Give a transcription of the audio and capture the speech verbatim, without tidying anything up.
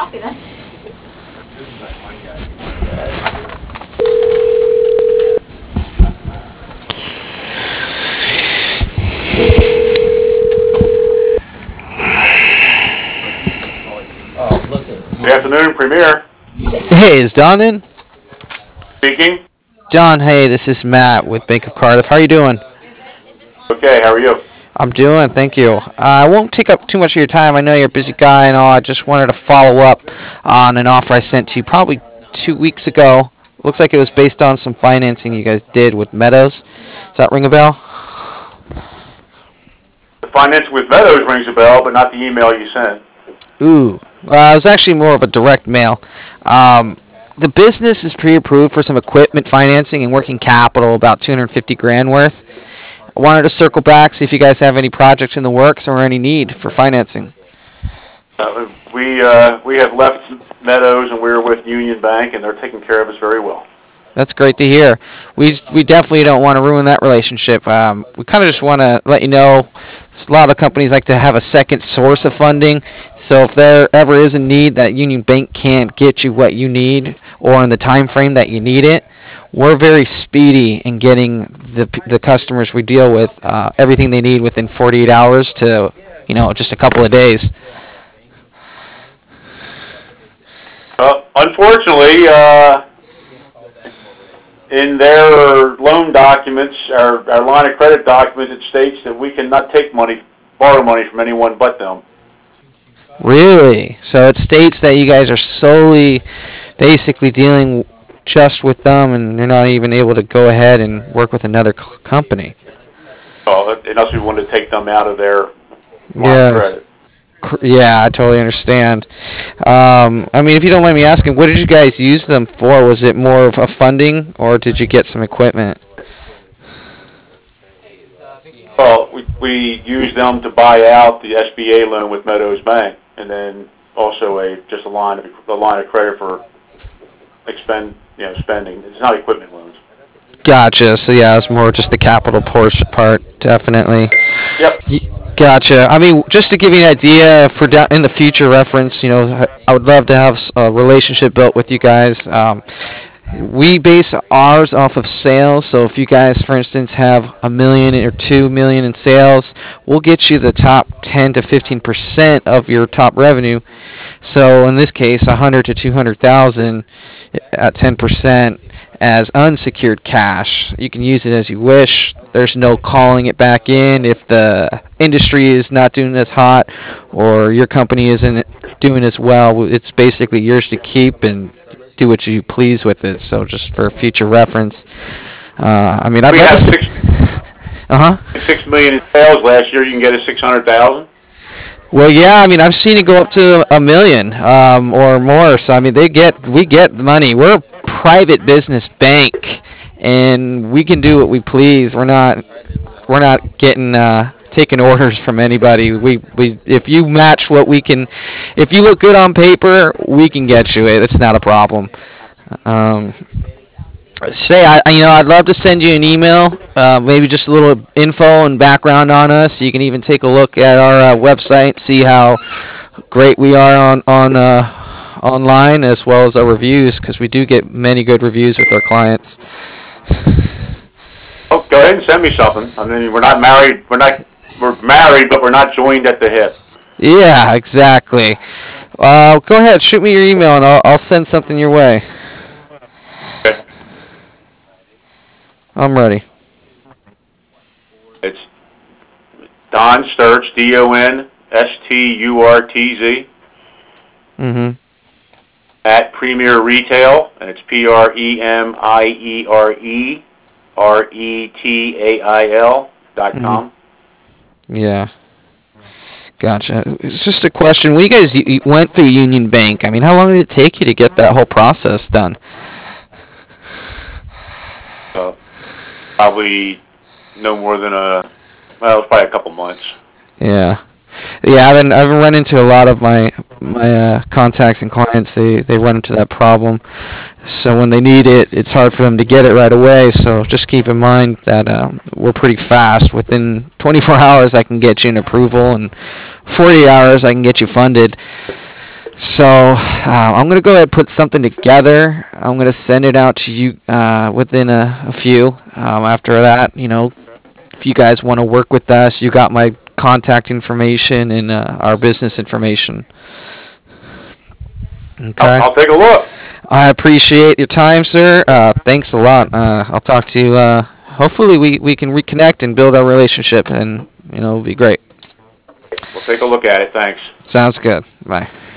Good afternoon, Premier. Hey, is Don in? Speaking. John, hey, this is Matt with Bank of Cardiff. How are you doing? Okay, how are you? I'm doing, thank you. Uh, I won't take up too much of your time. I know you're a busy guy and all. I just wanted to follow up on an offer I sent to you probably two weeks ago. Looks like it was based on some financing you guys did with Meadows. Does that ring a bell? The financing with Meadows rings a bell, but not the email you sent. Ooh, uh, it was actually more of a direct mail. Um, the business is pre-approved for some equipment financing and working capital, about two hundred fifty grand worth. I wanted to circle back, see if you guys have any projects in the works or any need for financing. Uh, we uh, we have left Meadows and we're with Union Bank, and they're taking care of us very well. That's great to hear. We we definitely don't want to ruin that relationship. Um, we kind of just want to let you know a lot of companies like to have a second source of funding. So if there ever is a need that Union Bank can't get you what you need or in the time frame that you need it, we're very speedy in getting the the customers we deal with uh, everything they need within forty-eight hours to, you know, just a couple of days. Uh, unfortunately, uh, in their loan documents, our, our line of credit documents, it states that we cannot take money, borrow money from anyone but them. Really? So it states that you guys are solely basically dealing just with them, and you're not even able to go ahead and work with another c- company. Oh, unless we wanted to take them out of their line Yeah. of credit. Yeah, I totally understand. Um, I mean, if you don't mind me asking, what did you guys use them for? Was it more of a funding, or did you get some equipment? Well, we, we use them to buy out the S B A loan with Meadows Bank, and then also a just a line of a line of credit for expend you know spending. It's not equipment loans. Gotcha. So yeah, it's more just the capital portion part, definitely. Yep. Y- Gotcha. I mean, just to give you an idea for da- in the future reference, you know, I I would love to have s- a relationship built with you guys. Um, we base ours off of sales, so if you guys, for instance, have a million or two million in sales, we'll get you the top ten to fifteen percent of your top revenue. So in this case, a hundred to two hundred thousand at ten percent as unsecured cash. You can use it as you wish. There's no calling it back in if the industry is not doing as hot or your company isn't doing as well. It's basically yours to keep and do what you please with it. So just for future reference, uh, I mean, I'd We love to. have s- six Uh-huh. six million in sales last year. You can get a six hundred thousand. Well, yeah, I mean, I've seen it go up to a million um, or more. So, I mean, they get we get the money. We're a private business bank, and we can do what we please. We're not we're not getting uh, taking orders from anybody. We we if you match what we can, if you look good on paper, we can get you it. It's not a problem. Um, Say, I, I- you know, I'd love to send you an email, uh, maybe just a little info and background on us. You can even take a look at our uh, website, see how great we are on on uh, online, as well as our reviews, because we do get many good reviews with our clients. Oh, go ahead and send me something. I mean, we're not married. We're not. We're married, but we're not joined at the hip. Yeah, exactly. Uh, go ahead, shoot me your email, and I'll, I'll send something your way. Okay. I'm ready. It's Don Sturts, D O N S T U R T Z, Mm-hmm. at Premier Retail, and it's P R E M I E R E R E T A I L dot com. Yeah. Gotcha. It's just a question. When you guys you, you went through Union Bank, I mean, how long did it take you to get that whole process done? So probably no more than a, well, it's probably a couple months. Yeah. Yeah, I've been I've been run into a lot of my my uh, contacts and clients. They they run into that problem. So when they need it, it's hard for them to get it right away. So just keep in mind that um, we're pretty fast. Within twenty-four hours, I can get you an approval, and forty hours, I can get you funded. So uh, I'm gonna go ahead and put something together. I'm gonna send it out to you uh, within a, a few. Um, after that, you know, if you guys want to work with us, you got my contact information and uh, our business information. I'll, Okay. I'll take a look. I appreciate your time, sir. Uh, thanks a lot. Uh, I'll talk to you. Uh, hopefully, we, we can reconnect and build our relationship, and you know, it'll be great. We'll take a look at it. Thanks. Sounds good. Bye.